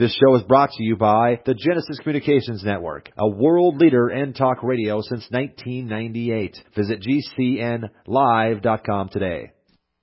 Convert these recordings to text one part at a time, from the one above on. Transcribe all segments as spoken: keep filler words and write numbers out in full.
This show is brought to you by the Genesis Communications Network, a world leader in talk radio since nineteen ninety-eight. Visit G C N live dot com today.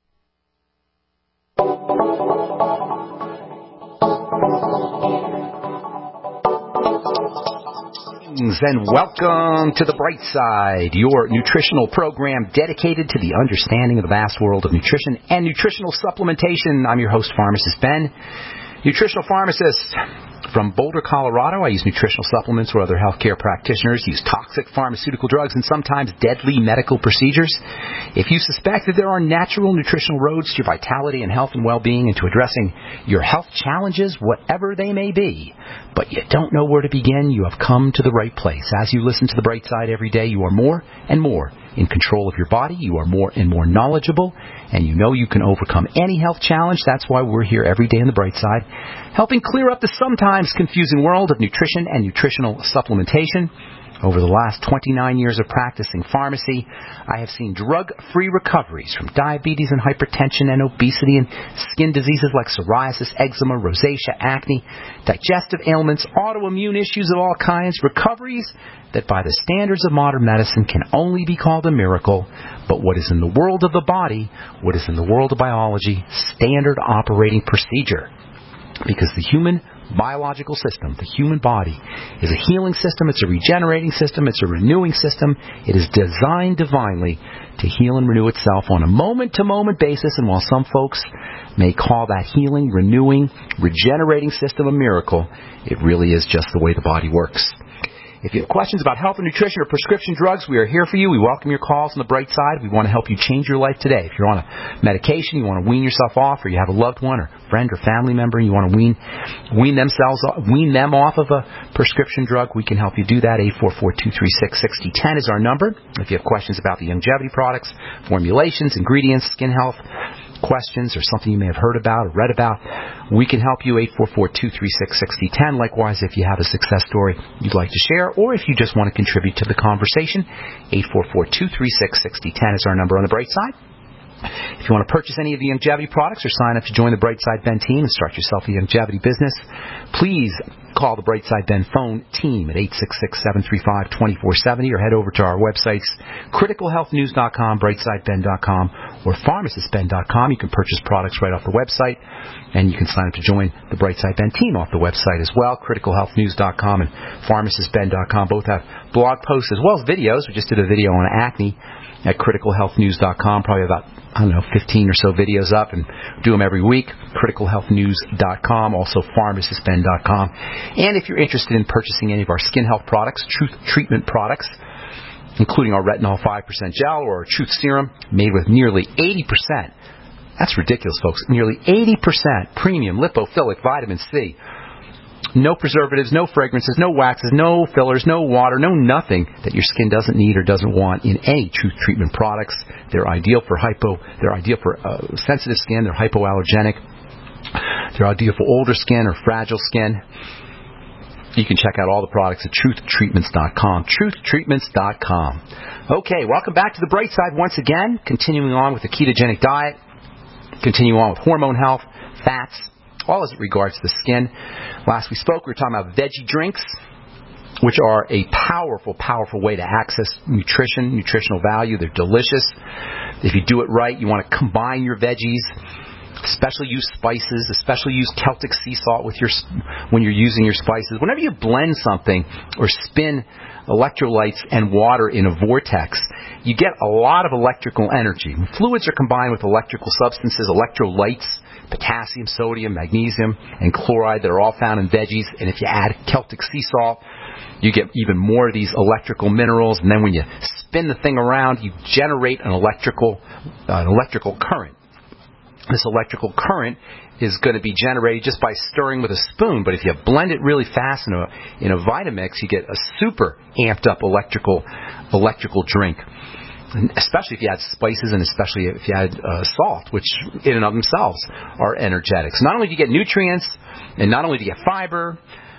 And welcome to The Bright Side, your nutritional program dedicated to the understanding of the vast world of nutrition and nutritional supplementation. I'm your host, Pharmacist Ben, nutritional pharmacist from Boulder, Colorado. I use nutritional supplements where other healthcare practitioners use toxic pharmaceutical drugs and sometimes deadly medical procedures. If you suspect that there are natural nutritional roads to your vitality and health and well-being and to addressing your health challenges, whatever they may be, but you don't know where to begin, you have come to the right place. As you listen to The Bright Side every day, you are more and more in control of your body. You are more and more knowledgeable, and you know you can overcome any health challenge. That's why we're here every day on The Bright Side, helping clear up the sometimes confusing world of nutrition and nutritional supplementation. Over the last twenty-nine years of practicing pharmacy, I have seen drug-free recoveries from diabetes and hypertension and obesity and skin diseases like psoriasis, eczema, rosacea, acne, digestive ailments, autoimmune issues of all kinds, recoveries that by the standards of modern medicine can only be called a miracle. But what is in the world of the body, what is in the world of biology, standard operating procedure. Because the human biological system, the human body, is a healing system, it's a regenerating system, it's a renewing system. It is designed divinely to heal and renew itself on a moment-to-moment basis. And while some folks may call that healing, renewing, regenerating system a miracle, it really is just the way the body works. If you have questions about health and nutrition or prescription drugs, we are here for you. We welcome your calls on The Bright Side. We want to help you change your life today. If you're on a medication, you want to wean yourself off, or you have a loved one or friend or family member, and you want to wean wean themselves wean them off of a prescription drug, we can help you do that. eight four four, two three six, six zero one zero is our number. If you have questions about the longevity products, formulations, ingredients, skin health questions, or something you may have heard about or read about, we can help you. Eight four four, two three six, six zero one zero. Likewise, if you have a success story you'd like to share, or if you just want to contribute to the conversation, eight four four, two three six, six zero one zero is our number on The Bright Side. If you want to purchase any of the longevity products or sign up to join the Brightside Ben team and start yourself a longevity business, please call the Brightside Ben phone team at eight six six, seven three five, two four seven zero or head over to our websites, critical health news dot com, brightside ben dot com, or pharmacist ben dot com. You can purchase products right off the website, and you can sign up to join the Brightside Ben team off the website as well. critical health news dot com and pharmacist ben dot com both have blog posts as well as videos. We just did a video on acne at critical health news dot com, probably about, I don't know, fifteen or so videos up, and do them every week. critical health news dot com, also pharmacist ben dot com. And if you're interested in purchasing any of our skin health products, Truth Treatment products, including our retinol five percent gel or our Truth Serum, made with nearly eighty percent, that's ridiculous, folks, nearly eighty percent premium lipophilic vitamin C. No preservatives, no fragrances, no waxes, no fillers, no water, no nothing that your skin doesn't need or doesn't want in any Truth Treatment products. They're ideal for hypo. They're ideal for uh, sensitive skin. They're hypoallergenic. They're ideal for older skin or fragile skin. You can check out all the products at truth treatments dot com. truth treatments dot com. Okay, welcome back to The Bright Side once again. Continuing on with the ketogenic diet. Continuing on with hormone health, fats, all as it regards to the skin. Last we spoke, we were talking about veggie drinks, which are a powerful, powerful way to access nutrition, nutritional value. They're delicious. If you do it right, you want to combine your veggies, especially use spices, especially use Celtic sea salt with your when you're using your spices. Whenever you blend something or spin electrolytes and water in a vortex, you get a lot of electrical energy. When fluids are combined with electrical substances, electrolytes, potassium, sodium, magnesium, and chloride that are all found in veggies. And if you add Celtic sea salt, you get even more of these electrical minerals. And then when you spin the thing around, you generate an electrical, uh, an electrical current. This electrical current is going to be generated just by stirring with a spoon. But if you blend it really fast in a in a Vitamix, you get a super amped up electrical electrical drink. And especially if you add spices, and especially if you add uh, salt, which in and of themselves are energetics. Not only do you get nutrients, and not only do you get fiber,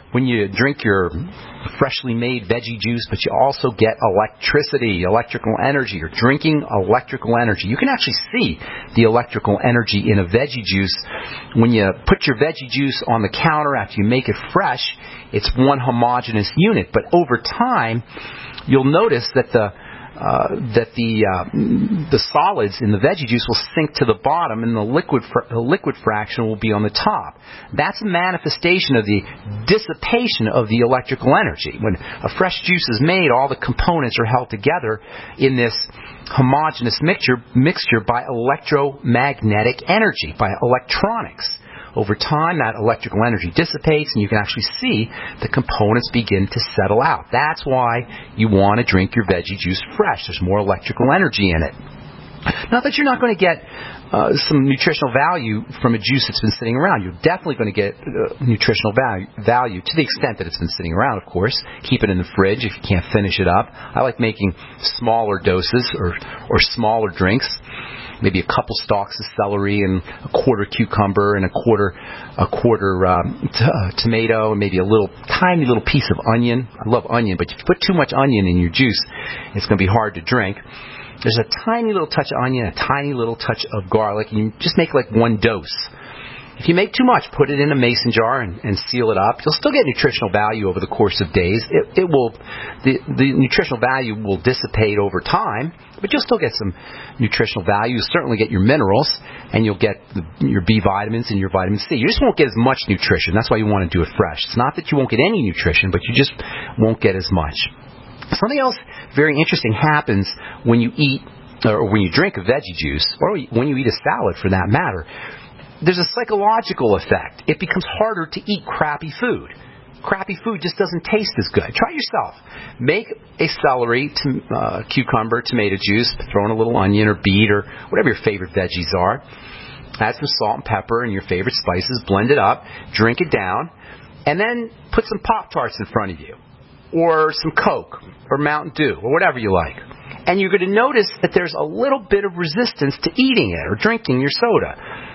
when you drink your freshly made veggie juice, but you also get electricity, electrical energy. You're drinking electrical energy. You can actually see the electrical energy in a veggie juice. When you put your veggie juice on the counter after you make it fresh, it's one homogeneous unit. But over time, you'll notice that the Uh, that the uh, the solids in the veggie juice will sink to the bottom, and the liquid fr- the liquid fraction will be on the top. That's a manifestation of the dissipation of the electrical energy. When a fresh juice is made, all the components are held together in this homogeneous mixture mixture by electromagnetic energy, by electronics. Over time, that electrical energy dissipates, and you can actually see the components begin to settle out. That's why you want to drink your veggie juice fresh. There's more electrical energy in it. Not that you're not going to get uh, some nutritional value from a juice that's been sitting around. You're definitely going to get uh, nutritional value, value to the extent that it's been sitting around, of course. Keep it in the fridge if you can't finish it up. I like making smaller doses or, or smaller drinks. Maybe a couple stalks of celery and a quarter cucumber and a quarter a quarter um, t- uh, tomato and maybe a little tiny little piece of onion. I love onion, but if you put too much onion in your juice, it's going to be hard to drink. There's a tiny little touch of onion, a tiny little touch of garlic, and you just make like one dose. If you make too much, put it in a mason jar and, and seal it up. You'll still get nutritional value over the course of days. It, it will, the, the nutritional value will dissipate over time, but you'll still get some nutritional value. You'll certainly get your minerals, and you'll get the, your B vitamins and your vitamin C. You just won't get as much nutrition. That's why you want to do it fresh. It's not that you won't get any nutrition, but you just won't get as much. Something else very interesting happens when you eat, or when you drink a veggie juice, or when you eat a salad for that matter. There's a psychological effect. It becomes harder to eat crappy food. Crappy food just doesn't taste as good. Try it yourself. Make a celery, to, uh, cucumber, tomato juice, throw in a little onion or beet or whatever your favorite veggies are. Add some salt and pepper and your favorite spices. Blend it up. Drink it down. And then put some Pop-Tarts in front of you. Or some Coke or Mountain Dew or whatever you like. And you're going to notice that there's a little bit of resistance to eating it or drinking your soda.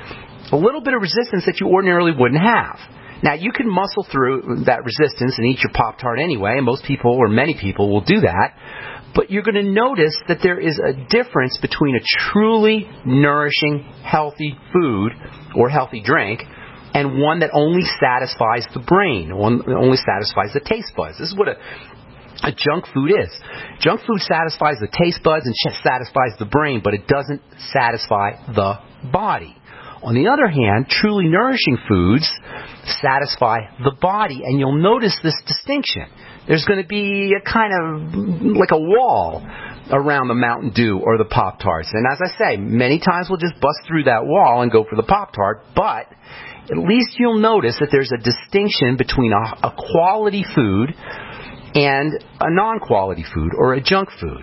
A little bit of resistance that you ordinarily wouldn't have. Now, you can muscle through that resistance and eat your Pop-Tart anyway, and most people, or many people, will do that. But you're going to notice that there is a difference between a truly nourishing, healthy food or healthy drink and one that only satisfies the brain, one that only satisfies the taste buds. This is what a A junk food is. Junk food satisfies the taste buds and satisfies the brain, but it doesn't satisfy the body. On the other hand, truly nourishing foods satisfy the body, and you'll notice this distinction. There's going to be a kind of like a wall around the Mountain Dew or the Pop-Tarts. And as I say, many times we'll just bust through that wall and go for the Pop-Tart, but at least you'll notice that there's a distinction between a, a quality food and a non-quality food or a junk food.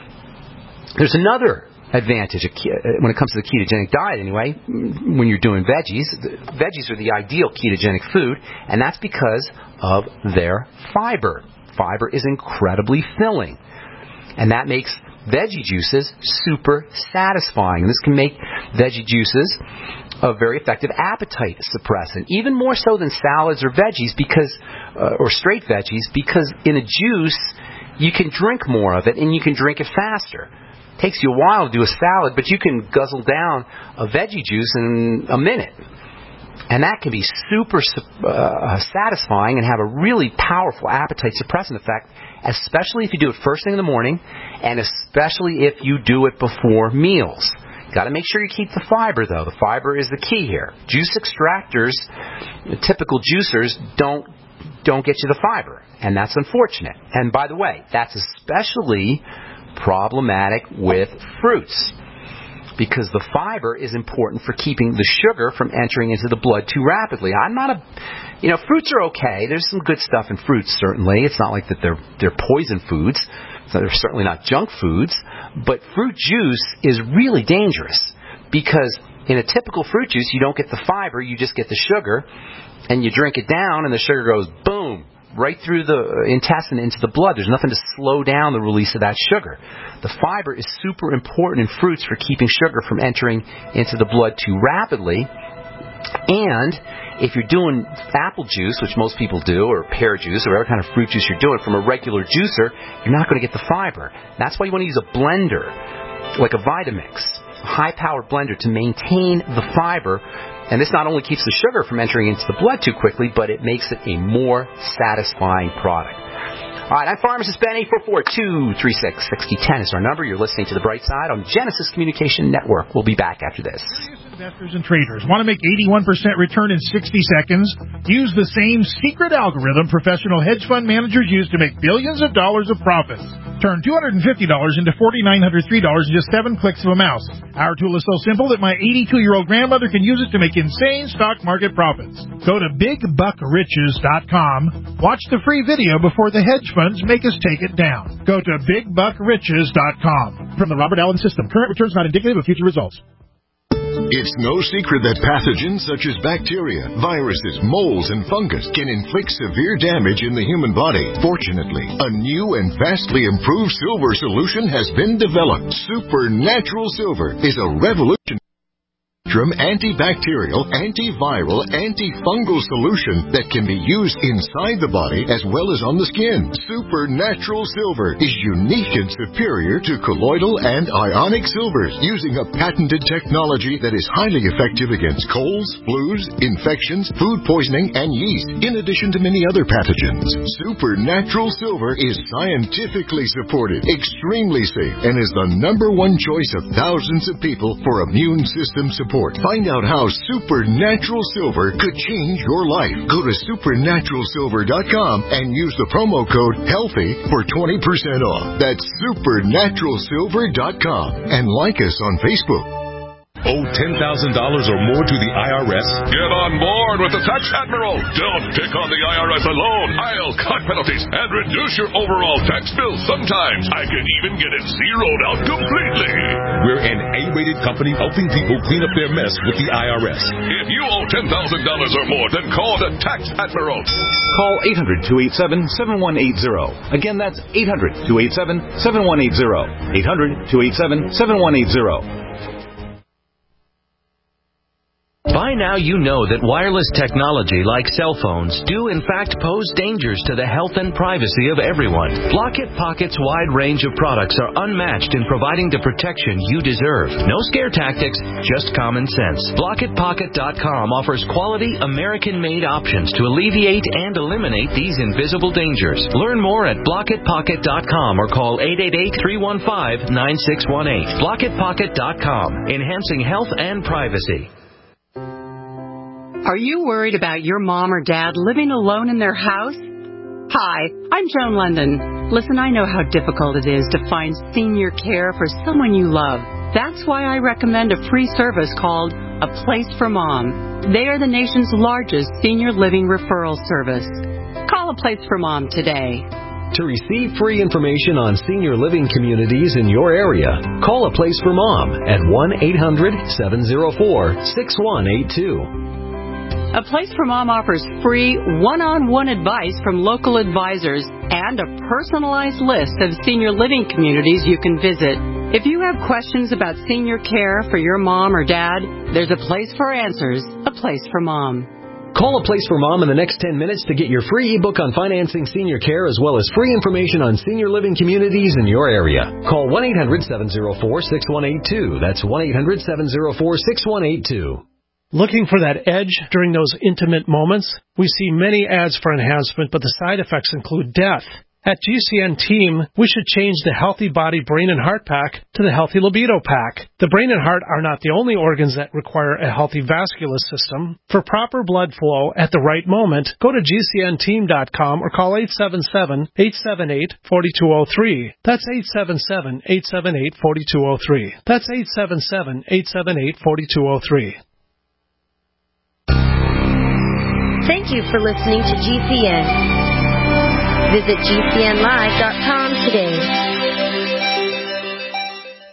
There's another advantage when it comes to the ketogenic diet anyway, when you're doing veggies. Veggies are the ideal ketogenic food, and that's because of their fiber. Fiber is incredibly filling, and that makes veggie juices super satisfying. This can make veggie juices a very effective appetite suppressant, even more so than salads or veggies, because uh, or straight veggies, because in a juice you can drink more of it and you can drink it faster. It takes you a while to do a salad, but you can guzzle down a veggie juice in a minute. And that can be super uh, satisfying and have a really powerful appetite suppressant effect, especially if you do it first thing in the morning, and especially if you do it before meals. Got to make sure you keep the fiber, though. The fiber is the key here. Juice extractors, typical juicers, don't don't get you the fiber, and that's unfortunate. And by the way, that's especially problematic with fruits, because the fiber is important for keeping the sugar from entering into the blood too rapidly. I'm not a, you know, fruits are okay. There's some good stuff in fruits, certainly. It's not like that they're they're poison foods. So they're certainly not junk foods. But fruit juice is really dangerous, because in a typical fruit juice, you don't get the fiber, you just get the sugar, and you drink it down, and the sugar goes boom right through the intestine into the blood. There's nothing to slow down the release of that sugar. The fiber is super important in fruits for keeping sugar from entering into the blood too rapidly. And if you're doing apple juice, which most people do, or pear juice, or whatever kind of fruit juice you're doing from a regular juicer, you're not going to get the fiber. That's why you want to use a blender, like a Vitamix, a high-powered blender, to maintain the fiber. And this not only keeps the sugar from entering into the blood too quickly, but it makes it a more satisfying product. All right, I'm Pharmacist Ben. Eight four four, two three six, six zero one zero is our number. You're listening to The Bright Side on Genesis Communication Network. We'll be back after this. Investors and traders want to make eighty-one percent return in sixty seconds? Use the same secret algorithm professional hedge fund managers use to make billions of dollars of profits. Turn two hundred fifty dollars into four thousand nine hundred three dollars in just seven clicks of a mouse. Our tool is so simple that my eighty-two-year-old grandmother can use it to make insane stock market profits. Go to big buck riches dot com. Watch the free video before the hedge funds make us take it down. Go to big buck riches dot com. From the Robert Allen System, current returns not indicative of future results. It's no secret that pathogens such as bacteria, viruses, molds, and fungus can inflict severe damage in the human body. Fortunately, a new and vastly improved silver solution has been developed. Supernatural Silver is a revolution. Antibacterial, antiviral, antifungal solution that can be used inside the body as well as on the skin. Supernatural Silver is unique and superior to colloidal and ionic silvers, using a patented technology that is highly effective against colds, flus, infections, food poisoning, and yeast, in addition to many other pathogens. Supernatural Silver is scientifically supported, extremely safe, and is the number one choice of thousands of people for immune system support. Find out how Supernatural Silver could change your life. Go to supernatural silver dot com and use the promo code HEALTHY for twenty percent off. That's supernatural silver dot com. And like us on Facebook. Owe ten thousand dollars or more to the I R S? Get on board with the Tax Admiral. Don't pick on the I R S alone. I'll cut penalties and reduce your overall tax bill. Sometimes I can even get it zeroed out completely. We're an A-rated company helping people clean up their mess with the I R S. If you owe ten thousand dollars or more, then call the Tax Admiral. Call eight hundred, two eight seven, seven one eight zero. Again, that's eight hundred, two eight seven, seven one eight zero. eight hundred, two eight seven, seven one eight zero. By now you know that wireless technology like cell phones do in fact pose dangers to the health and privacy of everyone. Blockit Pocket's wide range of products are unmatched in providing the protection you deserve. No scare tactics, just common sense. Blockit Pocket dot com offers quality American-made options to alleviate and eliminate these invisible dangers. Learn more at Blockit Pocket dot com or call eight eight eight, three one five, nine six one eight. Blockit Pocket dot com, enhancing health and privacy. Are you worried about your mom or dad living alone in their house? Hi, I'm Joan London. Listen, I know how difficult it is to find senior care for someone you love. That's why I recommend a free service called A Place for Mom. They are the nation's largest senior living referral service. Call A Place for Mom today. To receive free information on senior living communities in your area, call A Place for Mom at one eight hundred, seven oh four, six one eight two. A Place for Mom offers free one-on-one advice from local advisors and a personalized list of senior living communities you can visit. If you have questions about senior care for your mom or dad, there's a place for answers. A Place for Mom. Call A Place for Mom in the next ten minutes to get your free ebook on financing senior care as well as free information on senior living communities in your area. Call one eight hundred, seven oh four, six one eight two. That's one eight hundred, seven oh four, six one eight two. Looking for that edge during those intimate moments? We see many ads for enhancement, but the side effects include death. At G C N Team, we should change the Healthy Body, Brain, and Heart Pack to the Healthy Libido Pack. The brain and heart are not the only organs that require a healthy vascular system. For proper blood flow at the right moment, go to G C N team dot com or call eight seven seven, eight seven eight, four two zero three. That's eight seven seven, eight seven eight, four two zero three. That's eight seven seven, eight seven eight, four two zero three. Thank you for listening to G C N. Visit G C N live dot com today.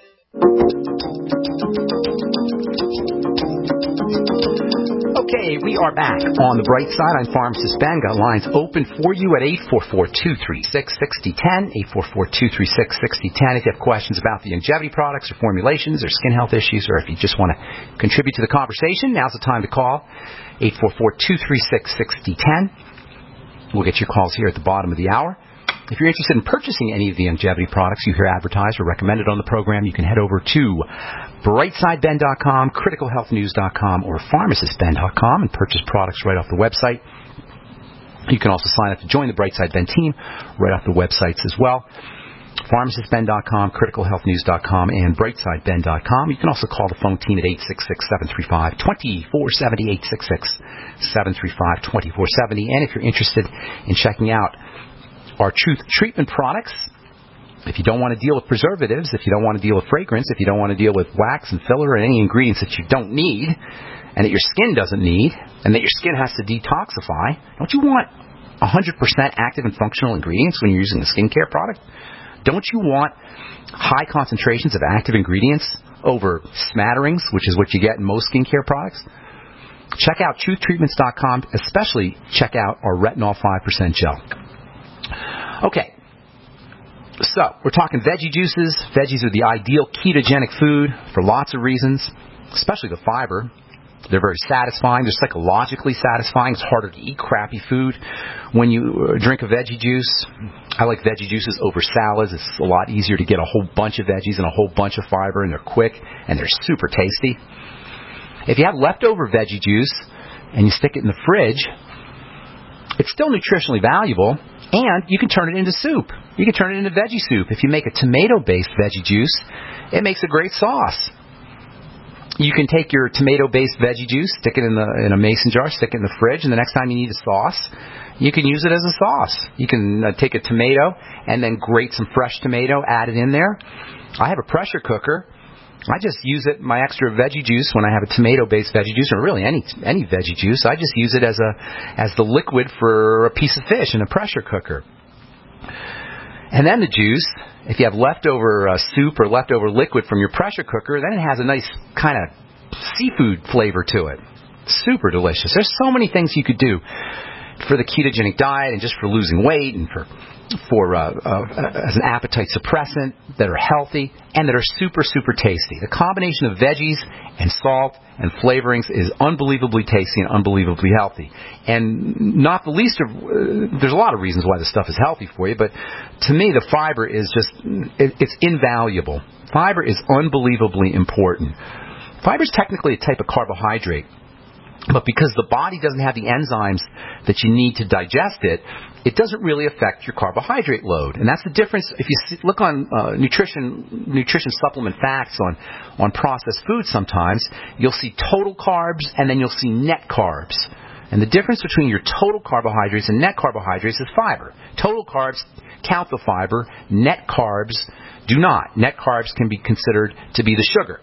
Okay, we are back on the bright side. I'm Pharmacist Ben. Got lines open for you at eight four four, two three six, six zero one zero, eight four four, two three six, six zero one zero. If you have questions about the longevity products or formulations or skin health issues, or if you just want to contribute to the conversation, now's the time to call eight four four, two three six, six zero one zero. We'll get your calls here at the bottom of the hour. If you're interested in purchasing any of the longevity products you hear advertised or recommended on the program, you can head over to brightside ben dot com, critical health news dot com, or pharmacist ben dot com and purchase products right off the website. You can also sign up to join the Brightside Ben team right off the websites as well. pharmacist ben dot com, critical health news dot com, and brightside ben dot com. You can also call the phone team at eight six six, seven three five, two four seven zero, eight six six, seven three five, two four seven zero. And if you're interested in checking out our Truth Treatment products, if you don't want to deal with preservatives, if you don't want to deal with fragrance, if you don't want to deal with wax and filler and any ingredients that you don't need and that your skin doesn't need and that your skin has to detoxify, don't you want one hundred percent active and functional ingredients when you're using a skincare product? Don't you want high concentrations of active ingredients over smatterings, which is what you get in most skincare products? Check out truth treatments dot com, especially check out our Retinol five percent gel. Okay, so we're talking veggie juices. Veggies are the ideal ketogenic food for lots of reasons, especially the fiber. They're very satisfying. They're psychologically satisfying. It's harder to eat crappy food when you drink a veggie juice. I like veggie juices over salads. It's a lot easier to get a whole bunch of veggies and a whole bunch of fiber, and they're quick, and they're super tasty. If you have leftover veggie juice and you stick it in the fridge, it's still nutritionally valuable, and you can turn it into soup. You can turn it into veggie soup. If you make a tomato-based veggie juice, it makes a great sauce. You can take your tomato-based veggie juice, stick it in the in a mason jar, stick it in the fridge, and the next time you need a sauce, you can use it as a sauce. You can uh, take a tomato and then grate some fresh tomato, add it in there. I have a pressure cooker. I just use it, my extra veggie juice, when I have a tomato-based veggie juice, or really any any veggie juice, I just use it as a as the liquid for a piece of fish in a pressure cooker. And then the juice, if you have leftover uh, soup or leftover liquid from your pressure cooker, then it has a nice kind of seafood flavor to it. Super delicious. There's so many things you could do for the ketogenic diet and just for losing weight and for for uh, uh, as an appetite suppressant that are healthy and that are super, super tasty. The combination of veggies and salt and flavorings is unbelievably tasty and unbelievably healthy. And not the least of, uh, there's a lot of reasons why this stuff is healthy for you, but to me the fiber is just, it, it's invaluable. Fiber is unbelievably important. Fiber is technically a type of carbohydrate, but because the body doesn't have the enzymes that you need to digest it, it doesn't really affect your carbohydrate load. And that's the difference. If you see, look on uh, nutrition nutrition supplement facts on, on processed food sometimes, you'll see total carbs and then you'll see net carbs. And the difference between your total carbohydrates and net carbohydrates is fiber. Total carbs count the fiber. Net carbs do not. Net carbs can be considered to be the sugar.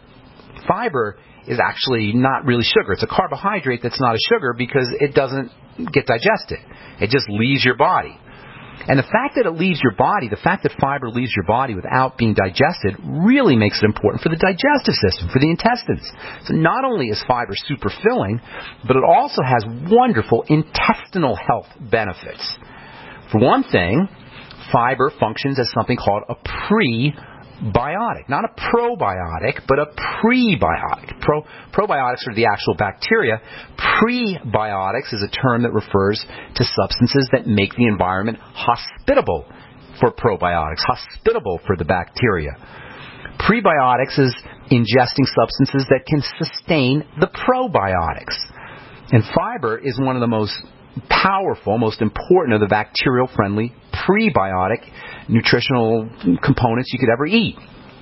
Fiber is actually not really sugar. It's a carbohydrate that's not a sugar because it doesn't get digested. It just leaves your body. And the fact that it leaves your body, the fact that fiber leaves your body without being digested really makes it important for the digestive system, for the intestines. So not only is fiber super filling, but it also has wonderful intestinal health benefits. For one thing, fiber functions as something called a pre Biotic, not a probiotic, but a prebiotic. Pro, probiotics are the actual bacteria. Prebiotics is a term that refers to substances that make the environment hospitable for probiotics, hospitable for the bacteria. Prebiotics is ingesting substances that can sustain the probiotics. And fiber is one of the most powerful, most important of the bacterial-friendly prebiotic nutritional components you could ever eat.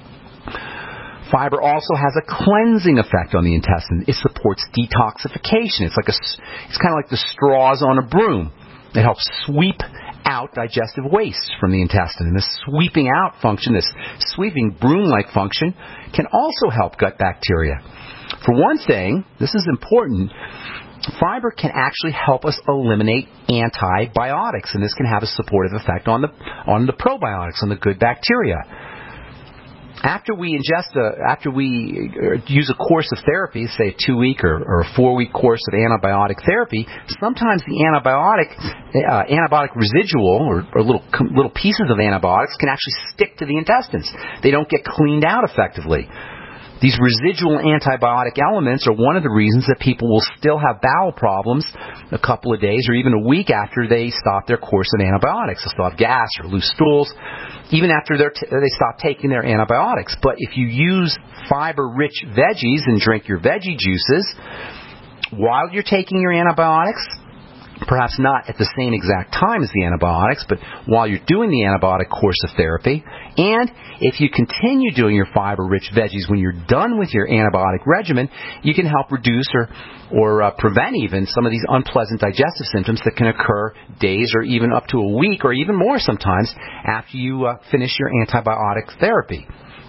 Fiber also has a cleansing effect on the intestine. It supports detoxification. It's like a, it's kind of like the straws on a broom. It helps sweep out digestive waste from the intestine. And this sweeping out function, this sweeping broom-like function, can also help gut bacteria. For one thing, this is important, fiber can actually help us eliminate antibiotics, and this can have a supportive effect on the on the probiotics, on the good bacteria. After we ingest a, after we use a course of therapy, say a two-week or, or a four-week course of antibiotic therapy, sometimes the antibiotic uh, antibiotic residual or, or little little pieces of antibiotics can actually stick to the intestines. They don't get cleaned out effectively. These residual antibiotic elements are one of the reasons that people will still have bowel problems a couple of days or even a week after they stop their course of antibiotics. They'll still have gas or loose stools, even after they're t- they stop taking their antibiotics. But if you use fiber-rich veggies and drink your veggie juices while you're taking your antibiotics, perhaps not at the same exact time as the antibiotics, but while you're doing the antibiotic course of therapy, and if you continue doing your fiber-rich veggies when you're done with your antibiotic regimen, you can help reduce or, or uh, prevent even some of these unpleasant digestive symptoms that can occur days or even up to a week or even more sometimes after you uh, finish your antibiotic therapy.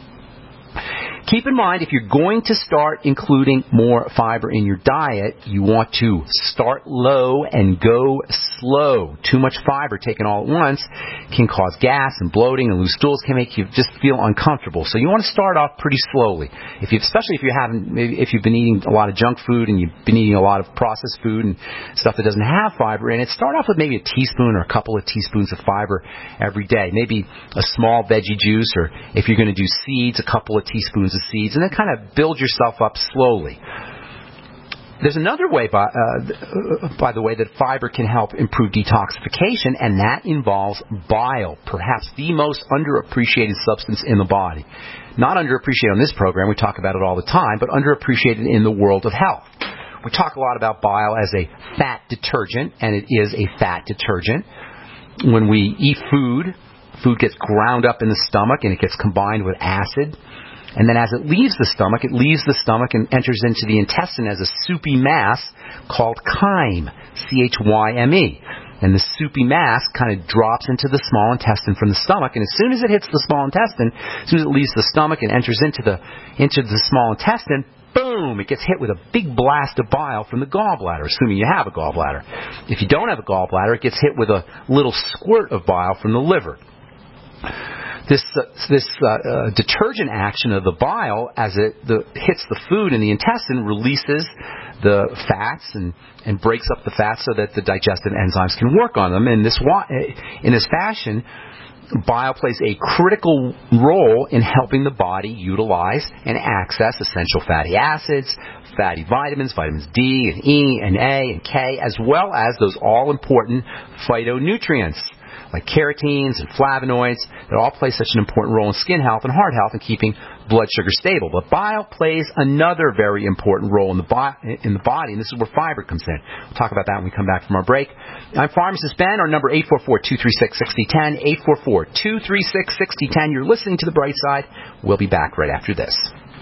Keep in mind, if you're going to start including more fiber in your diet, you want to start low and go slow. Too much fiber taken all at once can cause gas and bloating, and loose stools can make you just feel uncomfortable. So you want to start off pretty slowly. If you, especially if you haven't, maybe if you've been eating a lot of junk food and you've been eating a lot of processed food and stuff that doesn't have fiber in it, start off with maybe a teaspoon or a couple of teaspoons of fiber every day. Maybe a small veggie juice, or if you're going to do seeds, a couple of teaspoons of seeds, and then kind of build yourself up slowly. There's another way, by, uh, by the way, that fiber can help improve detoxification, and that involves bile, perhaps the most underappreciated substance in the body. Not underappreciated on this program, we talk about it all the time, but underappreciated in the world of health. We talk a lot about bile as a fat detergent, and it is a fat detergent. When we eat food, food gets ground up in the stomach, and it gets combined with acid. And then as it leaves the stomach, it leaves the stomach and enters into the intestine as a soupy mass called chyme, C H Y M E. And the soupy mass kind of drops into the small intestine from the stomach, and as soon as it hits the small intestine, as soon as it leaves the stomach and enters into the into the small intestine, boom, it gets hit with a big blast of bile from the gallbladder, assuming you have a gallbladder. If you don't have a gallbladder, it gets hit with a little squirt of bile from the liver. This uh, this uh, uh, detergent action of the bile, as it the, hits the food in the intestine, releases the fats and, and breaks up the fats so that the digestive enzymes can work on them. And this in this fashion, bile plays a critical role in helping the body utilize and access essential fatty acids, fatty vitamins, vitamins D and E and A and K, as well as those all-important phytonutrients like carotenes and flavonoids that all play such an important role in skin health and heart health and keeping blood sugar stable. But bile plays another very important role in the, bo- in the body, and this is where fiber comes in. We'll talk about that when we come back from our break. I'm Pharmacist Ben. Our number eight four four, two three six, six zero one zero, eight four four, two three six, six zero one zero. You're listening to The Bright Side. We'll be back right after this.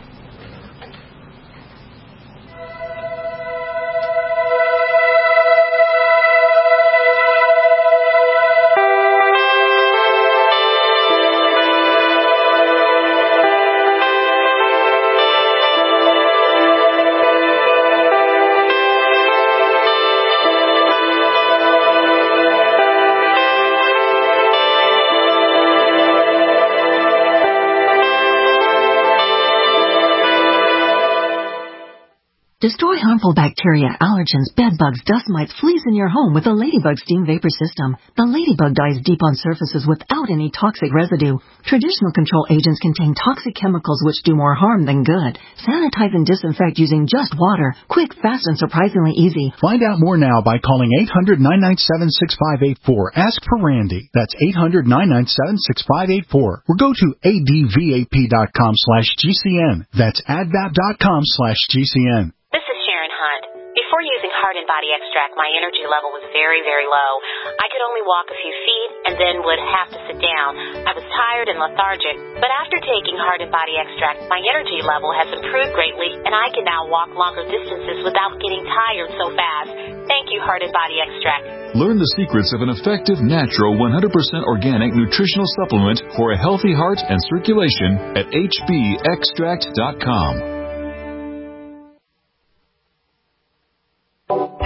Destroy harmful bacteria, allergens, bedbugs, dust mites, fleas in your home with the Ladybug Steam Vapor System. The Ladybug dies deep on surfaces without any toxic residue. Traditional control agents contain toxic chemicals which do more harm than good. Sanitize and disinfect using just water. Quick, fast, and surprisingly easy. Find out more now by calling eight hundred, nine nine seven, six five eight four. Ask for Randy. That's eight hundred, nine nine seven, six five eight four. Or go to advap.com slash GCN. That's advap.com slash GCN. This is Sharon Hunt. Before using Heart and Body Extract, my energy level was very, very low. I could only walk a few feet and then would have to sit down. I was tired and lethargic. But after taking Heart and Body Extract, my energy level has improved greatly, and I can now walk longer distances without getting tired so fast. Thank you, Heart and Body Extract. Learn the secrets of an effective, natural, one hundred percent organic nutritional supplement for a healthy heart and circulation at h b extract dot com.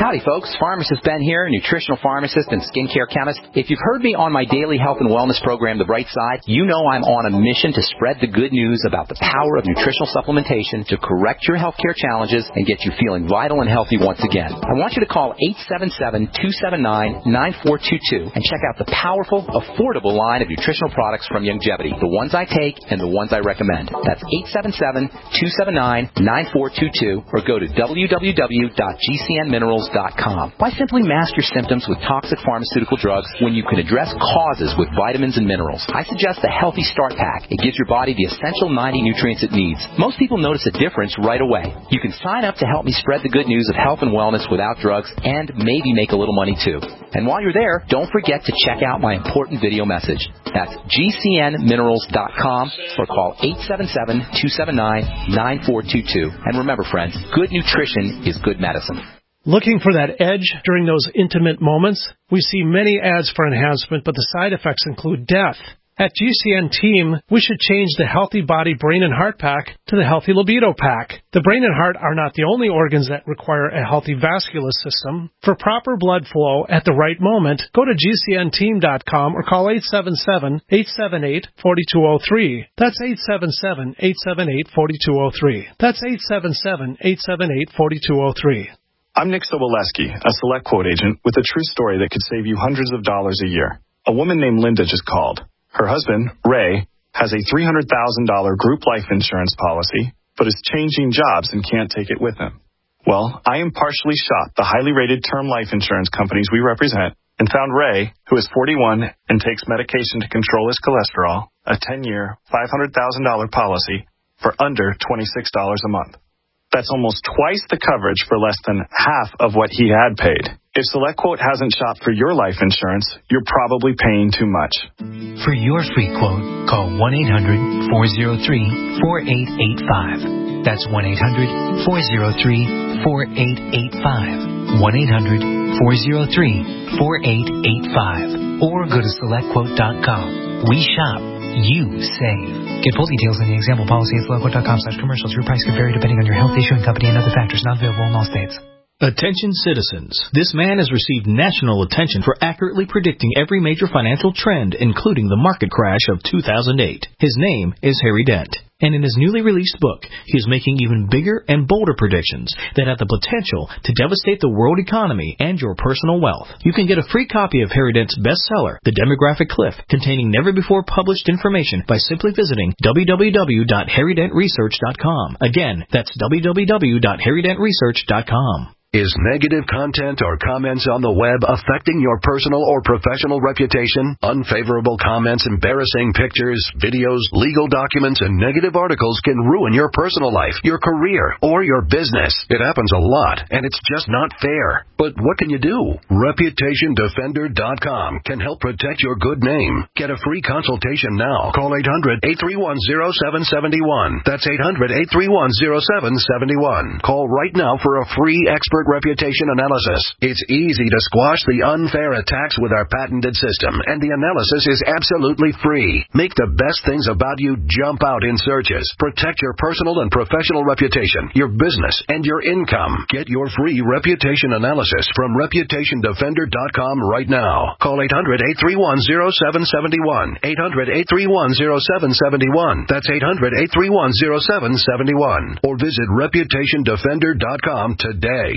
Howdy, folks. Pharmacist Ben here, nutritional pharmacist and skincare chemist. If you've heard me on my daily health and wellness program, The Bright Side, you know I'm on a mission to spread the good news about the power of nutritional supplementation to correct your healthcare challenges and get you feeling vital and healthy once again. I want you to call eight seven seven, two seven nine, nine four two two and check out the powerful, affordable line of nutritional products from Youngevity, the ones I take and the ones I recommend. That's eight seven seven, two seven nine, nine four two two or go to w w w dot g c n minerals dot com. Why simply mask your symptoms with toxic pharmaceutical drugs when you can address causes with vitamins and minerals? I suggest the Healthy Start Pack. It gives your body the essential ninety nutrients it needs. Most people notice a difference right away. You can sign up to help me spread the good news of health and wellness without drugs and maybe make a little money too. And while you're there, don't forget to check out my important video message. That's g c n minerals dot com or call eight seven seven, two seven nine, nine four two two. And remember, friends, good nutrition is good medicine. Looking for that edge during those intimate moments? We see many ads for enhancement, but the side effects include death. At G C N Team, we should change the Healthy Body, Brain, and Heart Pack to the Healthy Libido Pack. The brain and heart are not the only organs that require a healthy vascular system. For proper blood flow at the right moment, go to g c n team dot com or call eight seven seven, eight seven eight, four two zero three. That's eight seven seven, eight seven eight, four two zero three. That's eight seven seven, eight seven eight, four two zero three. I'm Nick Soboleski, a Select Quote agent with a true story that could save you hundreds of dollars a year. A woman named Linda just called. Her husband, Ray, has a three hundred thousand dollars group life insurance policy, but is changing jobs and can't take it with him. Well, I impartially shopped the highly rated term life insurance companies we represent and found Ray, who is forty-one and takes medication to control his cholesterol, a ten-year, five hundred thousand dollars policy for under twenty-six dollars a month. That's almost twice the coverage for less than half of what he had paid. If SelectQuote hasn't shopped for your life insurance, you're probably paying too much. For your free quote, call one eight hundred, four oh three, four eight eight five. That's one eight hundred, four oh three, four eight eight five. one eight hundred, four oh three, four eight eight five. Or go to select quote dot com. We shop. You save. Get full details in the example policy at select quote dot com slash commercials. Your price could vary depending on your health, issuing company, and other factors not available in all states. Attention citizens. This man has received national attention for accurately predicting every major financial trend, including the market crash of two thousand eight. His name is Harry Dent. And in his newly released book, he is making even bigger and bolder predictions that have the potential to devastate the world economy and your personal wealth. You can get a free copy of Harry Dent's bestseller, The Demographic Cliff, containing never-before-published information by simply visiting w w w dot harry dent research dot com. Again, that's w w w dot harry dent research dot com. Is negative content or comments on the web affecting your personal or professional reputation? Unfavorable comments, embarrassing pictures, videos, legal documents, and negative articles can ruin your personal life, your career, or your business. It happens a lot, and it's just not fair. But what can you do? reputation defender dot com can help protect your good name. Get a free consultation now. Call eight hundred, eight three one, zero seven seven one. That's eight hundred, eight three one, zero seven seven one. Call right now for a free expert reputation analysis. It's easy to squash the unfair attacks with our patented system, and the analysis is absolutely free. Make the best things about you jump out in searches. Protect your personal and professional reputation, your business, and your income. Get your free reputation analysis from reputation defender dot com right now. Call eight hundred, eight three one, zero seven seven one. eight hundred, eight three one, zero seven seven one. That's eight hundred, eight three one, zero seven seven one. Or visit reputation defender dot com today.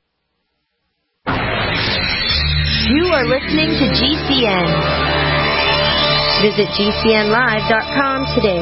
You are listening to G C N. Visit g c n live dot com today.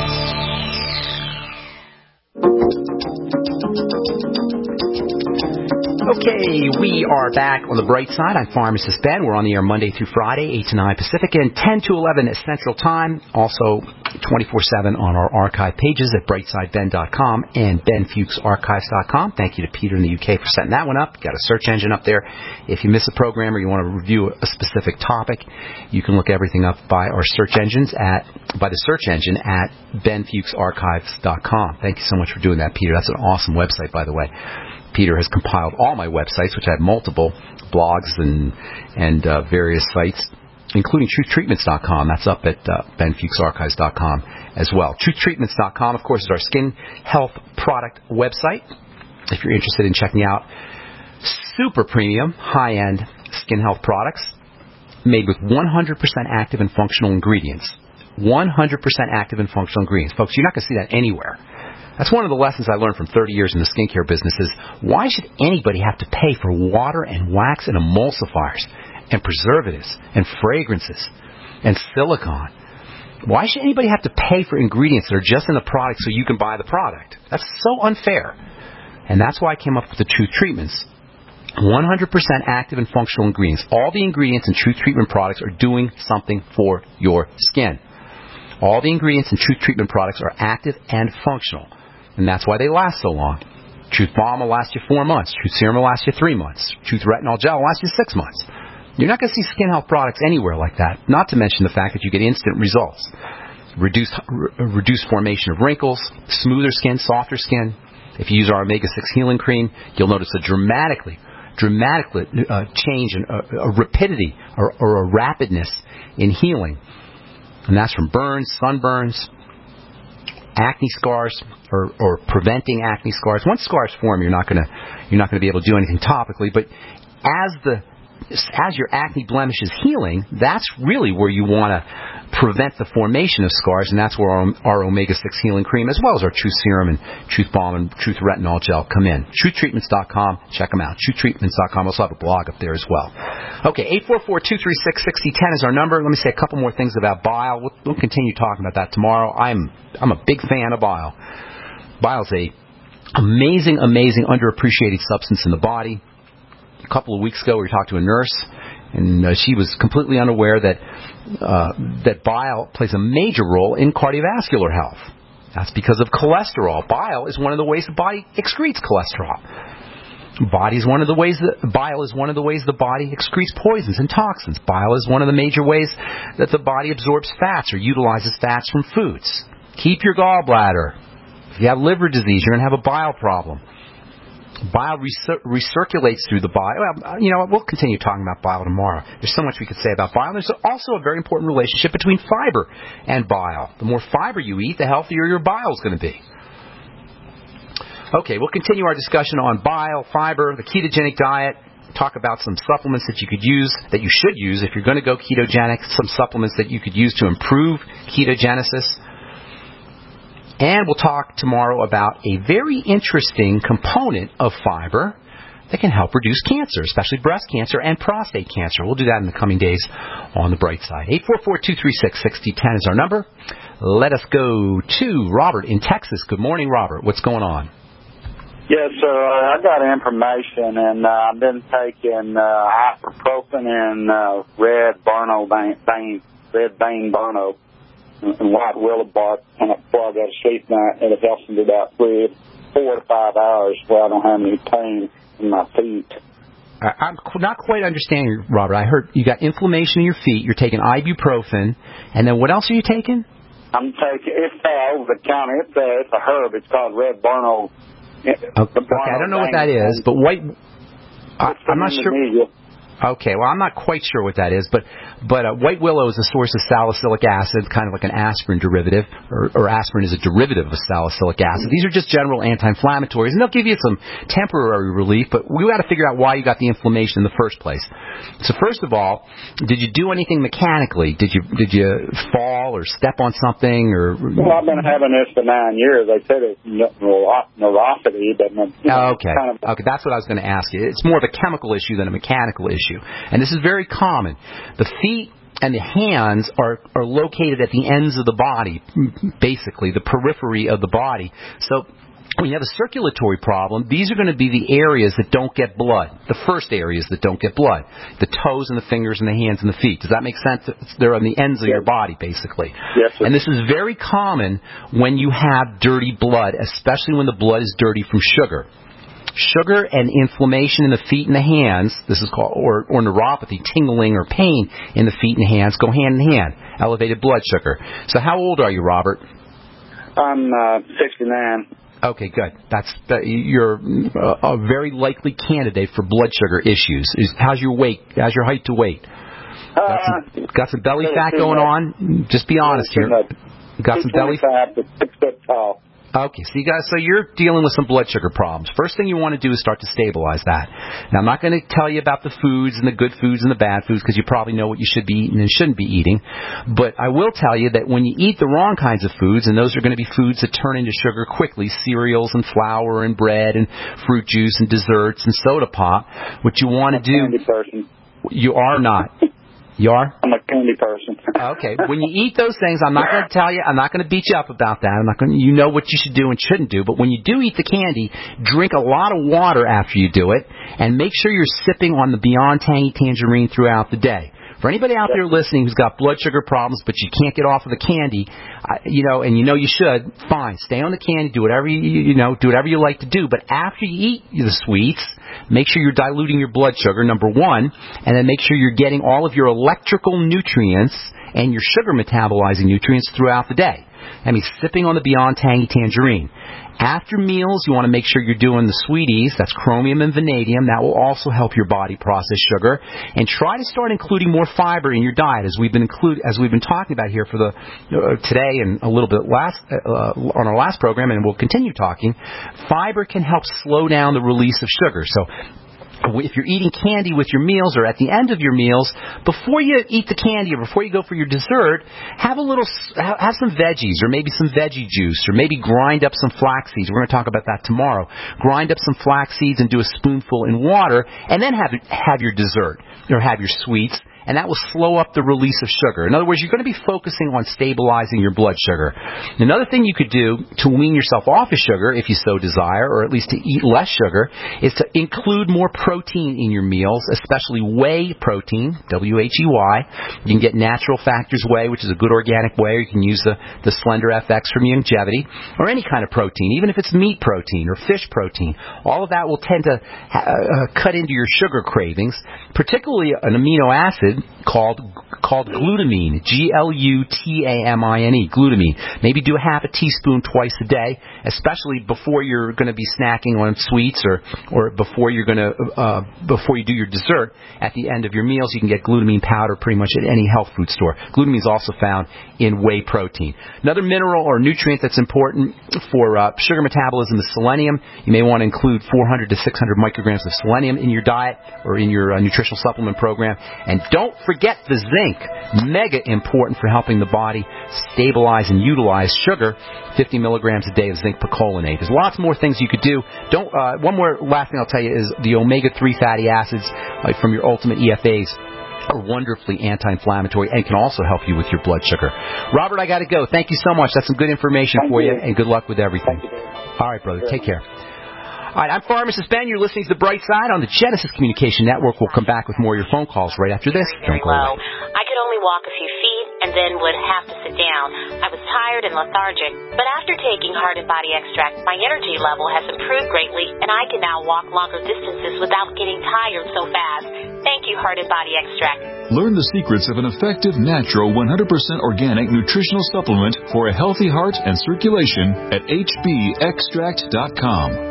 Okay, we are back on the bright side. I'm Pharmacist Ben. We're on the air Monday through Friday, eight to nine Pacific and ten to eleven Central Time. Also twenty-four seven on our archive pages at brightside ben dot com and ben fuchs archives dot com. Thank you to Peter in the U K for setting that one up. Got a search engine up there. If you miss a program or you want to review a specific topic, you can look everything up by our search engines at by the search engine at ben fuchs archives dot com. Thank you so much for doing that, Peter. That's an awesome website, by the way. Peter has compiled all my websites, which I have multiple blogs and and uh, various sites, including truth treatments dot com. That's up at uh, ben fuchs archives dot com as well. truth treatments dot com, of course, is our skin health product website. If you're interested in checking out super premium, high-end skin health products made with one hundred percent active and functional ingredients. one hundred percent active and functional ingredients. Folks, you're not going to see that anywhere. That's one of the lessons I learned from thirty years in the skincare business is why should anybody have to pay for water and wax and emulsifiers and preservatives and fragrances and silicone? Why should anybody have to pay for ingredients that are just in the product so you can buy the product? That's so unfair. And that's why I came up with the Truth Treatments. one hundred percent active and functional ingredients. All the ingredients in Truth Treatment products are doing something for your skin. All the ingredients in Truth Treatment products are active and functional. And that's why they last so long. Truth Balm will last you four months. Truth Serum will last you three months. Truth Retinol Gel will last you six months. You're not going to see skin health products anywhere like that, not to mention the fact that you get instant results. Reduced, re- reduced formation of wrinkles, smoother skin, softer skin. If you use our omega six healing cream, you'll notice a dramatically, dramatically uh, change in uh, a rapidity or, or a rapidness in healing. And that's from burns, sunburns, acne scars, or, or preventing acne scars. Once scars form, you're not going to you're not going to be able to do anything topically. But as the as your acne blemish is healing, that's really where you want to prevent the formation of scars, and that's where our, our omega six healing cream, as well as our Truth Serum and Truth Balm and Truth Retinol Gel come in. truth treatments dot com. Check them out. truth treatments dot com. We also have a blog up there as well. Okay, eight four four, two three six, six zero one zero is our number. Let me say a couple more things about bile. We'll, we'll continue talking about that tomorrow. I'm I'm a big fan of bile. Bile is a amazing, amazing, underappreciated substance in the body. A couple of weeks ago, we talked to a nurse, and uh, she was completely unaware that uh, that bile plays a major role in cardiovascular health. That's because of cholesterol. Bile is one of the ways the body excretes cholesterol. Body is one of the ways that bile is one of the ways the body excretes poisons and toxins. Bile is one of the major ways that the body absorbs fats or utilizes fats from foods. Keep your gallbladder. If you have liver disease, you're going to have a bile problem. Bile recir- recirculates through the body. Well, you know what? We'll continue talking about bile tomorrow. There's so much we could say about bile. There's also a very important relationship between fiber and bile. The more fiber you eat, the healthier your bile is going to be. Okay, we'll continue our discussion on bile, fiber, the ketogenic diet, talk about some supplements that you could use, that you should use if you're going to go ketogenic, some supplements that you could use to improve ketogenesis. And we'll talk tomorrow about a very interesting component of fiber that can help reduce cancer, especially breast cancer and prostate cancer. We'll do that in the coming days on the bright side. eight four four, two three six, six zero one zero is our number. Let us go to Robert in Texas. Good morning, Robert. What's going on? Yes, sir. I got information, and uh, I've been taking uh, ibuprofen and uh, red Burno vein, red vein Burno. And white willow bark kind of before I go to sleep night, and it helps me about three, four to five hours where I don't have any pain in my feet. I'm not quite understanding, Robert. I heard you got inflammation in your feet. You're taking ibuprofen, and then what else are you taking? I'm taking it's uh, over the counter. It's a it's a herb. It's called red Burno. Okay, okay I don't know what that is, but white. I, I'm not sure. Okay, well, I'm not quite sure what that is, but but uh, white willow is a source of salicylic acid, kind of like an aspirin derivative, or, or aspirin is a derivative of salicylic acid. These are just general anti-inflammatories, and they'll give you some temporary relief, but we got to figure out why you got the inflammation in the first place. So first of all, did you do anything mechanically? Did you did you fall or step on something? Or well, I've been having this for nine years. They said it's neurosity, but you know, okay, kind of okay, that's what I was going to ask you. It's more of a chemical issue than a mechanical issue. And this is very common. The feet and the hands are, are located at the ends of the body, basically, the periphery of the body. So when you have a circulatory problem, these are going to be the areas that don't get blood, the first areas that don't get blood, the toes and the fingers and the hands and the feet. Does that make sense? They're on the ends of your body, basically. Yes, sir. And this is very common when you have dirty blood, especially when the blood is dirty from sugar. Sugar and inflammation in the feet and the hands, this is called, or, or neuropathy, tingling or pain in the feet and hands, go hand in hand. Elevated blood sugar. So how old are you, Robert? I'm uh, sixty-nine. Okay, good. That's that, you're a, a very likely candidate for blood sugar issues. Is, how's your weight? How's your height to weight? Got some, got some belly fat going on? Just be honest here. Got some belly fat? Six foot tall. Okay, so you guys, so you're dealing with some blood sugar problems. First thing you want to do is start to stabilize that. Now, I'm not going to tell you about the foods and the good foods and the bad foods because you probably know what you should be eating and shouldn't be eating. But I will tell you that when you eat the wrong kinds of foods, and those are going to be foods that turn into sugar quickly, cereals and flour and bread and fruit juice and desserts and soda pop, what you want to do... I'm a candy person. You are not. You are? I'm a candy person. Okay. When you eat those things, I'm not going to tell you, I'm not going to beat you up about that. I'm not going to, you know what you should do and shouldn't do. But when you do eat the candy, drink a lot of water after you do it, and make sure you're sipping on the Beyond Tangy Tangerine throughout the day. For anybody out there listening who's got blood sugar problems, but you can't get off of the candy, uh, you know, and you know you should, fine, stay on the candy, do whatever you, you know, do whatever you like to do. But after you eat the sweets, make sure you're diluting your blood sugar, number one, and then make sure you're getting all of your electrical nutrients and your sugar metabolizing nutrients throughout the day. I mean, sipping on the Beyond Tangy Tangerine. After meals, you want to make sure you're doing the sweeties. That's chromium and vanadium. That will also help your body process sugar. And try to start including more fiber in your diet, as we've been include, as we've been talking about here for the uh, today and a little bit last uh, on our last program, and we'll continue talking. Fiber can help slow down the release of sugar. So if you're eating candy with your meals or at the end of your meals, before you eat the candy or before you go for your dessert, have a little, have some veggies or maybe some veggie juice or maybe grind up some flax seeds. We're going to talk about that tomorrow. Grind up some flax seeds and do a spoonful in water, and then have have your dessert or have your sweets. And that will slow up the release of sugar. In other words, you're going to be focusing on stabilizing your blood sugar. Another thing you could do to wean yourself off of sugar, if you so desire, or at least to eat less sugar, is to include more protein in your meals, especially whey protein, W H E Y. You can get Natural Factors Whey, which is a good organic whey, or you can use the, the Slender F X from Youngevity, or any kind of protein, even if it's meat protein or fish protein. All of that will tend to uh, cut into your sugar cravings, particularly an amino acid called called glutamine, G L U T A M I N E, glutamine. Maybe do a half a teaspoon twice a day, especially before you're going to be snacking on sweets or or before you're going to uh, before you do your dessert. At the end of your meals, you can get glutamine powder pretty much at any health food store. Glutamine is also found in whey protein. Another mineral or nutrient that's important for uh, sugar metabolism is selenium. You may want to include four hundred to six hundred micrograms of selenium in your diet or in your uh, nutritional supplement program. And don't Don't forget the zinc, mega important for helping the body stabilize and utilize sugar. fifty milligrams a day of zinc picolinate. There's lots more things you could do. Don't. Uh, one more last thing I'll tell you is the omega three fatty acids uh, from your Ultimate E F As are wonderfully anti-inflammatory and can also help you with your blood sugar. Robert, I got to go. Thank you so much. That's some good information Thank for you, and good luck with everything. All right, brother. Take care. All right, I'm Pharmacist Ben. You're listening to The Bright Side on the Genesis Communication Network. We'll come back with more of your phone calls right after this. Very low. I could only walk a few feet and then would have to sit down. I was tired and lethargic, but after taking Heart and Body Extract, my energy level has improved greatly, and I can now walk longer distances without getting tired so fast. Thank you, Heart and Body Extract. Learn the secrets of an effective, natural, one hundred percent organic nutritional supplement for a healthy heart and circulation at H B extract dot com.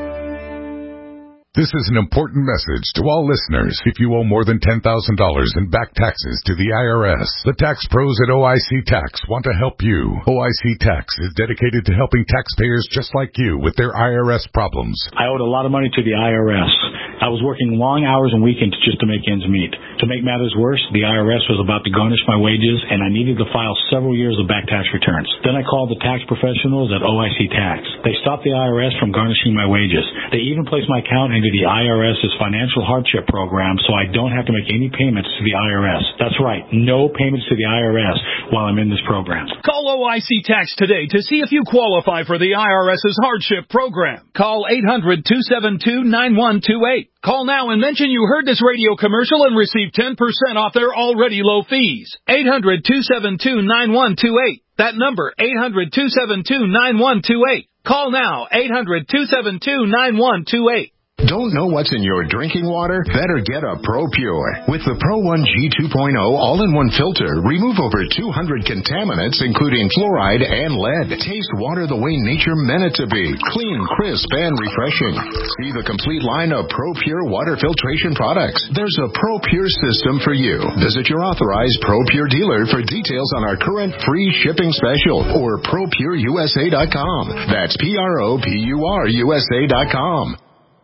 This is an important message to all listeners. If you owe more than ten thousand dollars in back taxes to the I R S, the tax pros at O I C Tax want to help you. O I C Tax is dedicated to helping taxpayers just like you with their I R S problems. I owed a lot of money to the I R S. I was working long hours and weekends just to make ends meet. To make matters worse, the I R S was about to garnish my wages, and I needed to file several years of back tax returns. Then I called the tax professionals at O I C Tax. They stopped the I R S from garnishing my wages. They even placed my account into the IRS's financial hardship program, so I don't have to make any payments to the I R S. That's right, no payments to the I R S while I'm in this program. Call O I C Tax today to see if you qualify for the IRS's hardship program. Call eight hundred, two seven two, nine one two eight. Call now and mention you heard this radio commercial and receive ten percent off their already low fees. eight hundred, two seven two, nine one two eight. That number, eight hundred, two seven two, nine one two eight. Call now, eight hundred, two seven two, nine one two eight. Don't know what's in your drinking water? Better get a ProPure. With the Pro one G two point oh all-in-one filter, remove over two hundred contaminants, including fluoride and lead. Taste water the way nature meant it to be. Clean, crisp, and refreshing. See the complete line of ProPure water filtration products. There's a ProPure system for you. Visit your authorized ProPure dealer for details on our current free shipping special or Pro Pure U S A dot com. That's P R O P U R U S A dot com.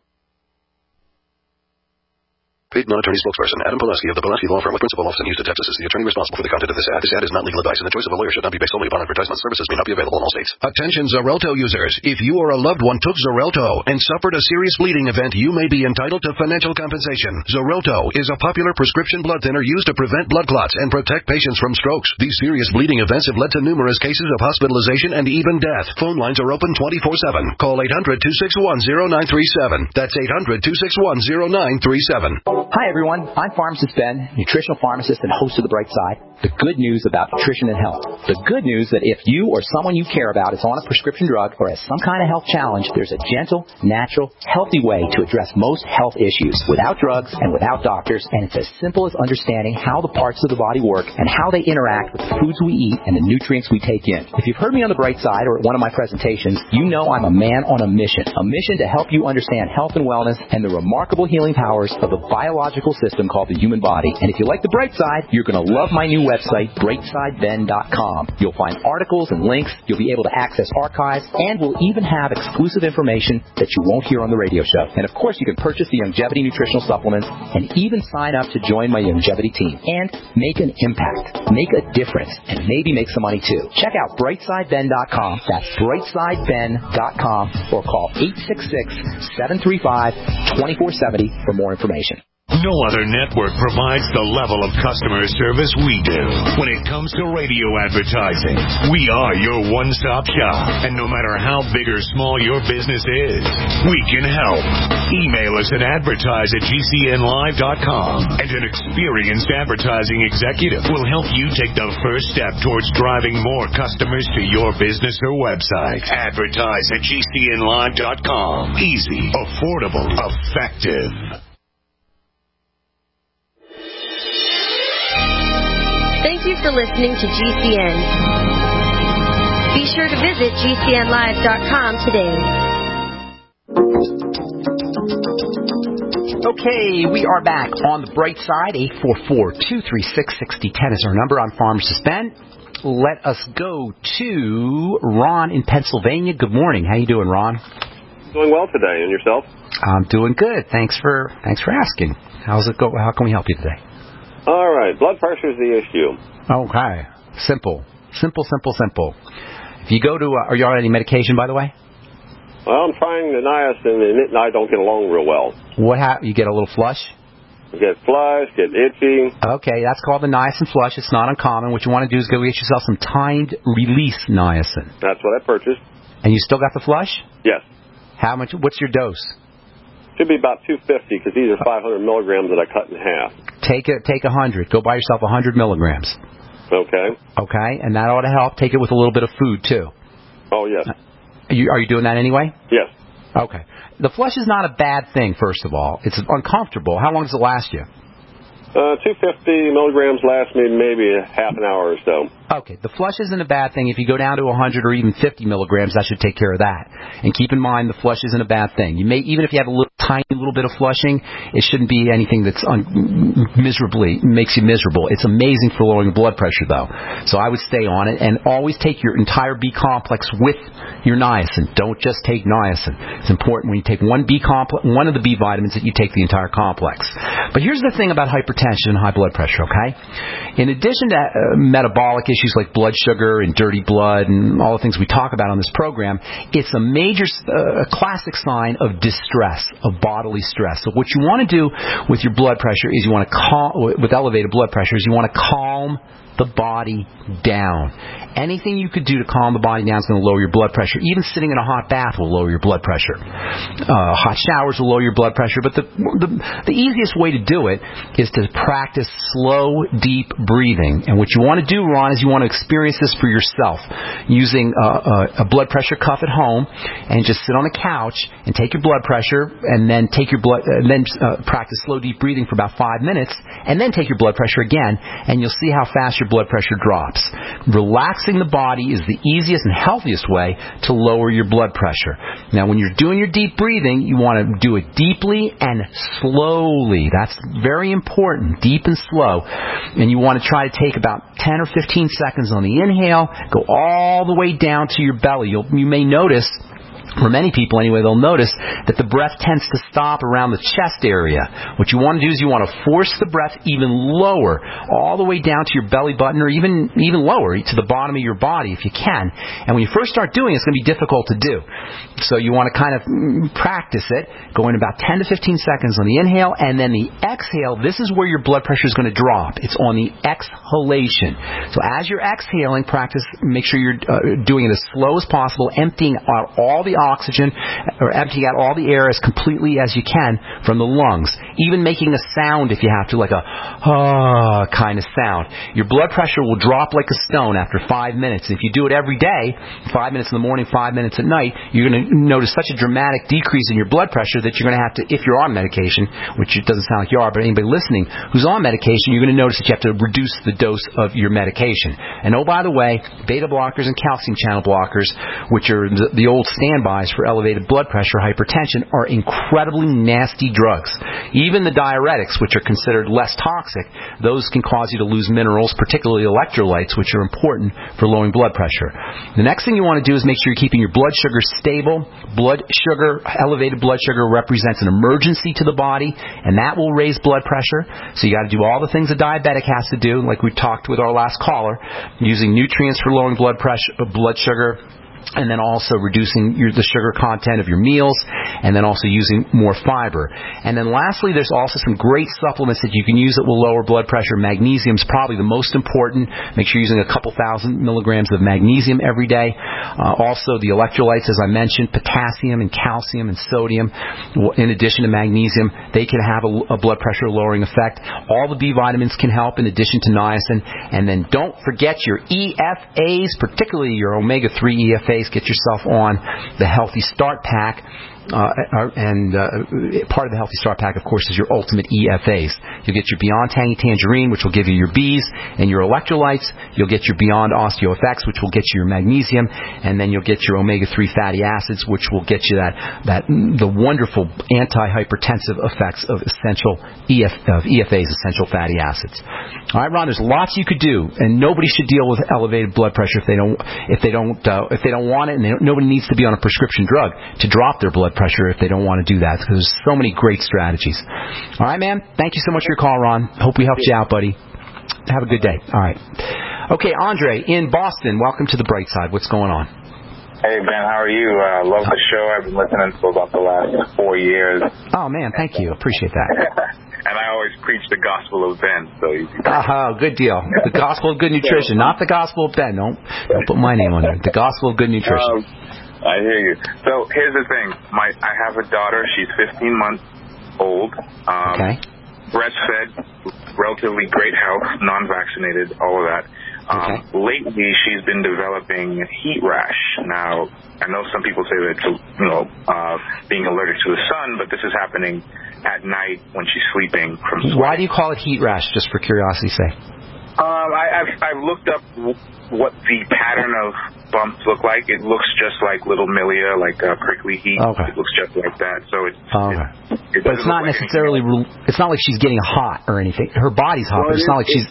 Paid non-attorney spokesperson Adam Pulaski of the Pulaski Law Firm with principal office in Houston, Texas is the attorney responsible for the content of this ad. This ad is not legal advice, and the choice of a lawyer should not be based solely upon advertisement. Services may not be available in all states. Attention Xarelto users. If you or a loved one took Xarelto and suffered a serious bleeding event, you may be entitled to financial compensation. Xarelto is a popular prescription blood thinner used to prevent blood clots and protect patients from strokes. These serious bleeding events have led to numerous cases of hospitalization and even death. Phone lines are open twenty-four seven. Call eight hundred, two six one, zero nine three seven. That's eight hundred, two six one, zero nine three seven. Hi, everyone. I'm Pharmacist Ben, nutritional pharmacist and host of The Bright Side. The good news about nutrition and health. The good news that if you or someone you care about is on a prescription drug or has some kind of health challenge, there's a gentle, natural, healthy way to address most health issues without drugs and without doctors, and it's as simple as understanding how the parts of the body work and how they interact with the foods we eat and the nutrients we take in. If you've heard me on The Bright Side or at one of my presentations, you know I'm a man on a mission, a mission to help you understand health and wellness and the remarkable healing powers of the biological system called the human body. And if you like The Bright Side, you're going to love my new website, bright side ben dot com. You'll find articles and links. You'll be able to access archives, and we'll even have exclusive information that you won't hear on the radio show. And of course, you can purchase the Youngevity nutritional supplements and even sign up to join my Youngevity team and make an impact, make a difference, and maybe make some money too. Check out bright side ben dot com. That's bright side ben dot com, or call eight six six, seven three five, two four seven zero for more information. No other network provides the level of customer service we do. When it comes to radio advertising, we are your one-stop shop. And no matter how big or small your business is, we can help. Email us at advertise at G C N live dot com, and an experienced advertising executive will help you take the first step towards driving more customers to your business or website. Advertise at G C N live dot com. Easy, affordable, effective. Thank you for listening to G C N. Be sure to visit G C N live dot com today. Okay, we are back on The Bright Side. eight four four, two three six, six zero one zero is our number. I'm Pharmacist Ben. Let us go to Ron in Pennsylvania. Good morning. How you doing, Ron? Doing well today. And yourself? I'm doing good. Thanks for thanks for asking. How's it go? How can we help you today? All right. Blood pressure is the issue. Okay. Simple. Simple, simple, simple. If you go to, uh, are you on any medication, by the way? Well, I'm trying the niacin, and it and I don't get along real well. What happened? You get a little flush? I get flush, get itchy. Okay, that's called the niacin flush. It's not uncommon. What you want to do is go get yourself some timed release niacin. That's what I purchased. And you still got the flush? Yes. How much? What's your dose? Should be about two fifty, because these are five hundred milligrams that I cut in half. Take it. Take one hundred. Go buy yourself one hundred milligrams. Okay. Okay, and that ought to help. Take it with a little bit of food, too. Oh, yes. Are you, are you doing that anyway? Yes. Okay. The flush is not a bad thing, first of all. It's uncomfortable. How long does it last you? Uh, two fifty milligrams lasts me maybe a half an hour or so. Okay, the flush isn't a bad thing. If you go down to one hundred or even fifty milligrams, that should take care of that. And keep in mind, the flush isn't a bad thing. You may, even if you have a little tiny little bit of flushing, it shouldn't be anything that's un- miserably makes you miserable. It's amazing for lowering blood pressure, though. So I would stay on it, and always take your entire B complex with your niacin. Don't just take niacin. It's important when you take one B complex, one of the B vitamins, that you take the entire complex. But here's the thing about hypertension and high blood pressure. Okay, in addition to uh, metabolic issues issues like blood sugar and dirty blood and all the things we talk about on this program, it's a major, uh, classic sign of distress, of bodily stress. So what you want to do with your blood pressure is you want to calm, with elevated blood pressure, is you want to calm the body down. Anything you could do to calm the body down is going to lower your blood pressure. Even sitting in a hot bath will lower your blood pressure. Uh, hot showers will lower your blood pressure. But the, the the easiest way to do it is to to practice slow, deep breathing. And what you want to do, Ron, is you want to experience this for yourself using a, a, a blood pressure cuff at home, and just sit on the couch and take your blood pressure, and then take your blood, and then uh, practice slow, deep breathing for about five minutes, and then take your blood pressure again, and you'll see how fast your blood pressure drops. Relaxing the body is the easiest and healthiest way to lower your blood pressure. Now, when you're doing your deep breathing, you want to do it deeply and slowly. That's very important, deep and slow. And you want to try to take about ten or fifteen seconds on the inhale, go all the way down to your belly. You'll, you may notice, for many people anyway, they'll notice that the breath tends to stop around the chest area. What you want to do is you want to force the breath even lower, all the way down to your belly button, or even even lower to the bottom of your body if you can. And when you first start doing it, it's going to be difficult to do. So you want to kind of practice it, going about ten to fifteen seconds on the inhale, and then the exhale. This is where your blood pressure is going to drop. It's on the exhalation. So as you're exhaling, practice, make sure you're uh, doing it as slow as possible, emptying out all the oxygen, or emptying out all the air as completely as you can from the lungs. Even making a sound if you have to, like a ah kind of sound. Your blood pressure will drop like a stone after five minutes. And if you do it every day, five minutes in the morning, five minutes at night, you're going to notice such a dramatic decrease in your blood pressure that you're going to have to, if you're on medication, which it doesn't sound like you are, but anybody listening who's on medication, you're going to notice that you have to reduce the dose of your medication. And oh, by the way, beta blockers and calcium channel blockers, which are the, the old standby for elevated blood pressure, hypertension, are incredibly nasty drugs. Even the diuretics, which are considered less toxic, those can cause you to lose minerals, particularly electrolytes, which are important for lowering blood pressure. The next thing you want to do is make sure you're keeping your blood sugar stable. Blood sugar, elevated blood sugar represents an emergency to the body, and that will raise blood pressure. So you got to do all the things a diabetic has to do, like we talked with our last caller, using nutrients for lowering blood pressure, blood sugar, and then also reducing your, the sugar content of your meals, and then also using more fiber. And then lastly, there's also some great supplements that you can use that will lower blood pressure. Magnesium is probably the most important. Make sure you're using a couple thousand milligrams of magnesium every day. Uh, also, the electrolytes, as I mentioned, potassium and calcium and sodium, in addition to magnesium, they can have a, a blood pressure lowering effect. All the B vitamins can help in addition to niacin. And then don't forget your E F As, particularly your omega three E F As. Get yourself on the Healthy Start Pack. Uh, and uh, part of the Healthy Start Pack, of course, is your Ultimate E F As. You'll get your Beyond Tangy Tangerine, which will give you your B's and your electrolytes. You'll get your Beyond OsteoFX, which will get you your magnesium, and then you'll get your omega three fatty acids, which will get you that that the wonderful anti-hypertensive effects of essential E F, of E F As, essential fatty acids. All right, Ron, there's lots you could do, and nobody should deal with elevated blood pressure if they don't if they don't uh, if they don't want it, and they don't, nobody needs to be on a prescription drug to drop their blood pressure if they don't want to do that, because there's so many great strategies. All right, man. Thank you so much for your call, Ron. Hope we helped you out, buddy. Have a good day. All right. Okay, Andre in Boston. Welcome to the Bright Side. What's going on? Hey, Ben. How are you? I uh, love the show. I've been listening for about the last four years. Oh, man. Thank you. Appreciate that. And I always preach the gospel of Ben. So you uh-huh, good deal. The gospel of good nutrition, not the gospel of Ben. Don't, don't put my name on there. The gospel of good nutrition. Um, I hear you. So here's the thing. My I have a daughter. She's fifteen months old. Um, okay. Breastfed, relatively great health, non-vaccinated, all of that. Um, okay. Lately, she's been developing heat rash. Now, I know some people say that it's, you know, uh, being allergic to the sun, but this is happening at night when she's sleeping from sweat. Why do you call it heat rash, just for curiosity's sake? Um, I, I've, I've looked up what the pattern of bumps look like. It looks just like little milia, like uh, prickly heat. Okay. It looks just like that. So it's, okay. it, it but it's not like necessarily. Re- it's not like she's getting hot or anything. Her body's hot, well, but it's it, not like she's.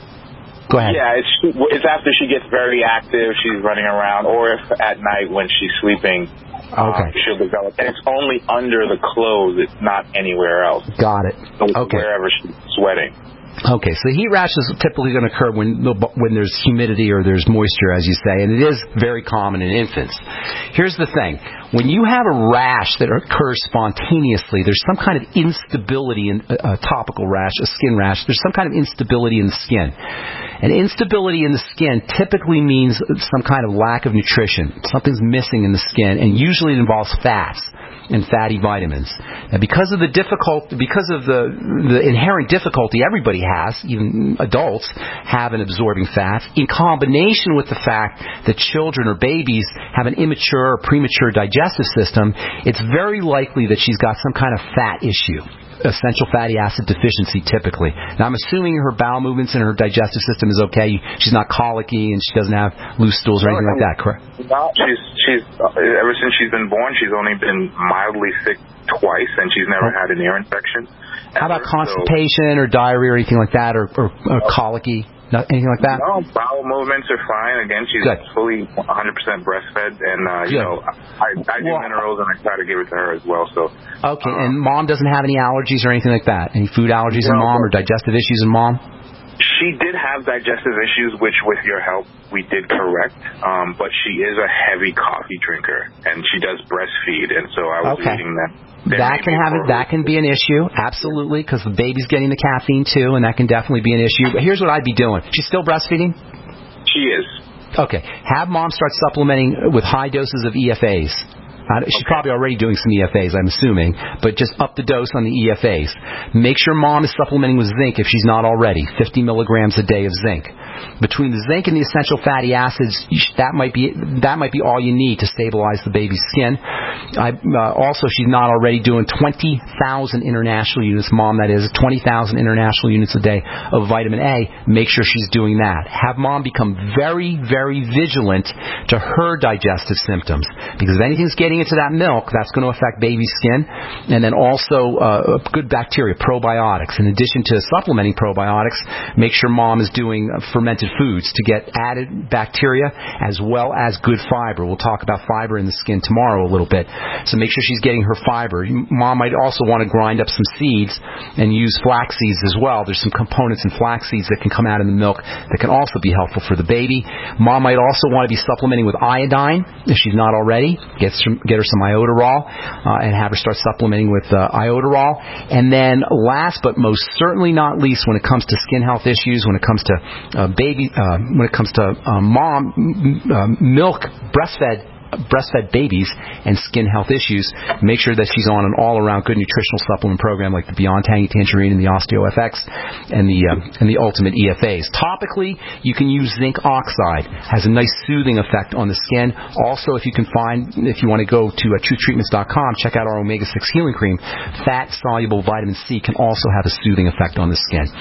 Go ahead. Yeah, it's it's after she gets very active, she's running around, or if at night when she's sleeping, okay, um, she'll develop. And it's only under the clothes; it's not anywhere else. Got it. Okay. Wherever she's sweating. Okay, so heat rash is typically going to occur when when there's humidity or there's moisture, as you say, and it is very common in infants. Here's the thing. When you have a rash that occurs spontaneously, there's some kind of instability in a, a topical rash, a skin rash. There's some kind of instability in the skin. And instability in the skin typically means some kind of lack of nutrition. Something's missing in the skin, and usually it involves fats. and fatty vitamins. And because of the difficult, because of the the inherent difficulty everybody has, even adults have in absorbing fats, in combination with the fact that children or babies have an immature or premature digestive system, it's very likely that she's got some kind of fat issue. Essential fatty acid deficiency typically. Now I'm assuming her bowel movements and her digestive system is okay. She's not colicky and she doesn't have loose stools or anything like that, correct? No, she's she's uh, ever since she's been born, she's only been mildly sick twice, and she's never had an ear infection. How about constipation or diarrhea or anything like that, or, or, or colicky? No, anything like that? No, bowel movements are fine. Again, she's Good. fully one hundred percent breastfed, and uh, you Good. know, I, I do well, minerals, and I try to give it to her as well. So okay, um, and mom doesn't have any allergies or anything like that? Any food allergies in no, mom or digestive issues in mom? She did have digestive issues, which with your help we did correct. Um, but she is a heavy coffee drinker, and she does breastfeed, and so I was okay. reading that. That can have it. That can be an issue, absolutely, because the baby's getting the caffeine too, and that can definitely be an issue. But here's what I'd be doing. She's still breastfeeding? She is. Okay. Have mom start supplementing with high doses of E F As. Uh, she's okay. probably already doing some E F As, I'm assuming, but just up the dose on the E F As. Make sure mom is supplementing with zinc if she's not already, fifty milligrams a day of zinc. Between the zinc and the essential fatty acids, that might be that might be all you need to stabilize the baby's skin. I, uh, also, she's not already doing twenty thousand international units, mom that is, twenty thousand international units a day of vitamin A. Make sure she's doing that. Have mom become very, very vigilant to her digestive symptoms, because if anything's getting into that milk, that's going to affect baby's skin. And then also uh, good bacteria, probiotics. In addition to supplementing probiotics, make sure mom is doing uh, fermented foods to get added bacteria as well as good fiber. We'll talk about fiber in the skin tomorrow a little bit. So make sure she's getting her fiber. Mom might also want to grind up some seeds and use flax seeds as well. There's some components in flax seeds that can come out in the milk that can also be helpful for the baby. Mom might also want to be supplementing with iodine if she's not already. Get some Get her some iodoral uh, and have her start supplementing with uh, iodoral. And then last but most certainly not least, when it comes to skin health issues, when it comes to uh, baby, uh, when it comes to uh, mom, m- uh, milk, breastfed, breastfed babies and skin health issues, make sure that she's on an all-around good nutritional supplement program like the Beyond Tangy Tangerine and the Osteo F X and the uh, and the Ultimate E F As. Topically, you can use zinc oxide. Has a nice soothing effect on the skin. Also, if you can find, if you want to go to uh, truth treatments dot com, check out our omega six healing cream. Fat-soluble vitamin C can also have a soothing effect on the skin.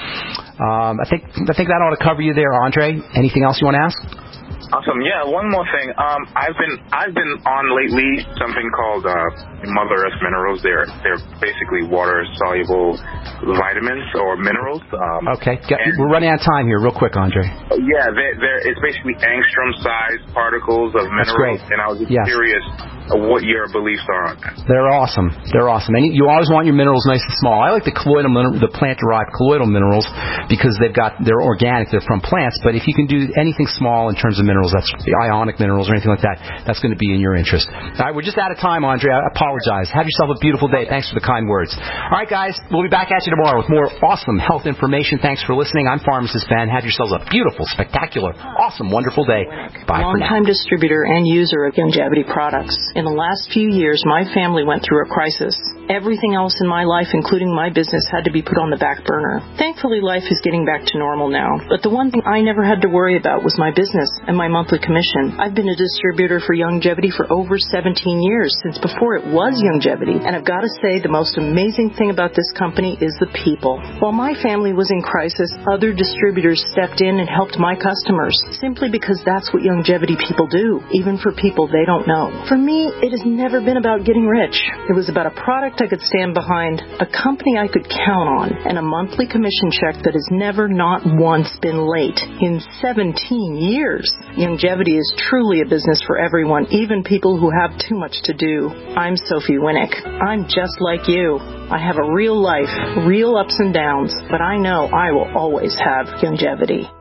Um, I think I think that ought to cover you there, Andre. Anything else you want to ask? Awesome. Yeah, one more thing. Um, I've been I've been on lately something called uh, Mother Earth Minerals. They're they're basically water soluble vitamins or minerals. Um, okay, Get, we're running out of time here. Real quick, Andre. Yeah, they're, they're, it's basically angstrom-sized particles of minerals. That's great. And I was just yes. curious what your beliefs are on that. They're awesome. They're awesome. And you always want your minerals nice and small. I like the colloidal, the plant-derived colloidal minerals because they've got they're organic. They're from plants. But if you can do anything small in terms of minerals, that's the ionic minerals or anything like that, that's going to be in your interest. All right, we're just out of time, Andre. I apologize. Have yourself a beautiful day. Thanks for the kind words. All right, guys, we'll be back at you tomorrow with more awesome health information. Thanks for listening. I'm Pharmacist Ben. Have yourselves a beautiful, spectacular, awesome, wonderful day. Bye for now. Longtime distributor and user of Youngevity products. In the last few years, my family went through a crisis. Everything else in my life, including my business, had to be put on the back burner. Thankfully, life is getting back to normal now. But the one thing I never had to worry about was my business and my monthly commission. I've been a distributor for Youngevity for over seventeen years, since before it was Youngevity. And I've got to say, the most amazing thing about this company is the people. While my family was in crisis, other distributors stepped in and helped my customers, simply because that's what Youngevity people do, even for people they don't know. For me, it has never been about getting rich. It was about a product I could stand behind, a company I could count on, and a monthly commission check that has never, not once, been late in seventeen years. Youngevity is truly a business for everyone, even people who have too much to do. I'm Sophie Winnick. I'm just like you. I have a real life, real ups and downs, but I know I will always have Youngevity.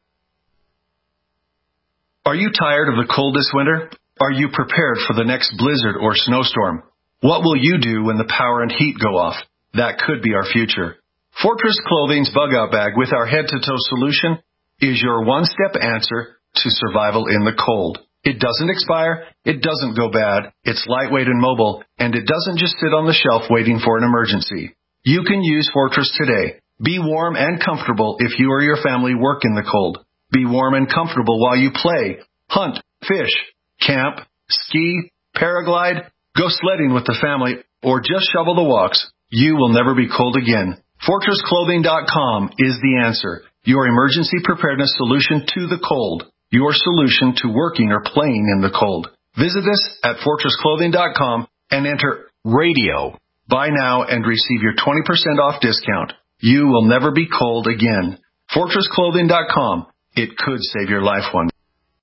Are you tired of the cold this winter? Are you prepared for the next blizzard or snowstorm? What will you do when the power and heat go off? That could be our future. Fortress Clothing's Bug Out Bag with our head-to-toe solution is your one-step answer to survival in the cold. It doesn't expire, it doesn't go bad, it's lightweight and mobile, and it doesn't just sit on the shelf waiting for an emergency. You can use Fortress today. Be warm and comfortable if you or your family work in the cold. Be warm and comfortable while you play, hunt, fish, camp, ski, paraglide, go sledding with the family, or just shovel the walks. You will never be cold again. Fortress Clothing dot com is the answer. Your emergency preparedness solution to the cold. Your solution to working or playing in the cold. Visit us at Fortress Clothing dot com and enter radio. Buy now and receive your twenty percent off discount. You will never be cold again. Fortress Clothing dot com. It could save your life one